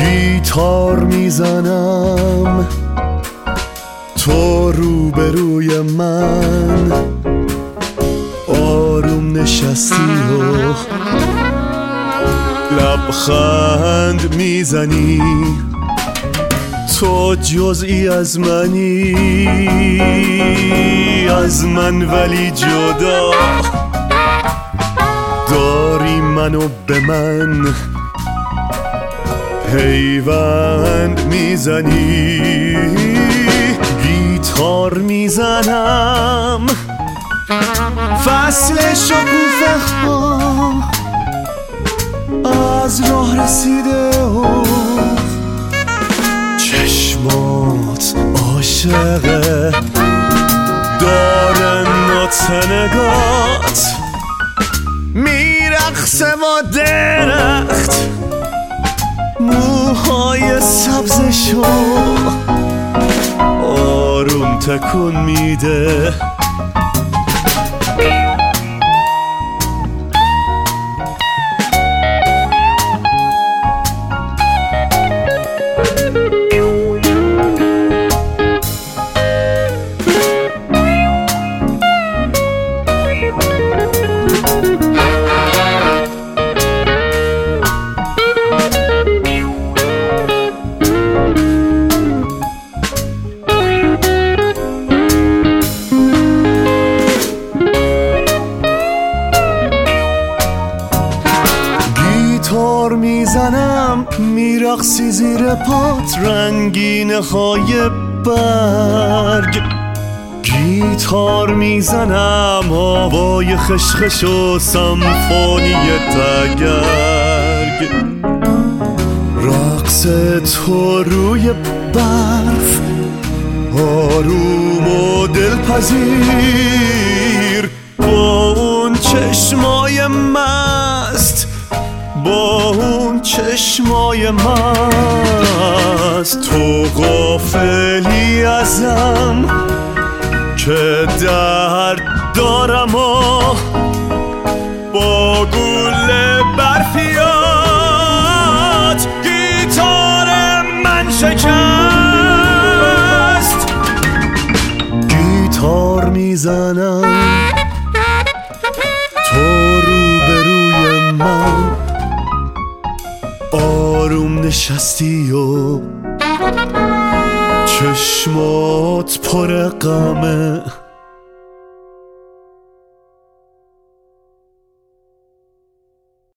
گیتار میزنم تو روبروی من، آروم نشستی و لبخند میزنی، تو جزئی از منی، از من ولی جدا داری منو به من پیوند میزنی. گیتار میزنم فصل شکوفه ها از راه رسیده و چشمات عاشقه دارن نگات میرقصه با درخت، موهای سبزشو آروم تکون میده. گیتار میزنم میرقصی زیر پات رنگینه های برگ، گیتار میزنم هوای خشخش و سمفونی تگرگ، رقص تو روی برف آروم و دلپذیر، با اون چشمای مست، با اون چشمای مست، تو غافلی ازم که درد دارم و با گل برفیات گیتار من شکست. گیتار میزنم تو روبروی من، آروم نشستی و چشمات پر غمه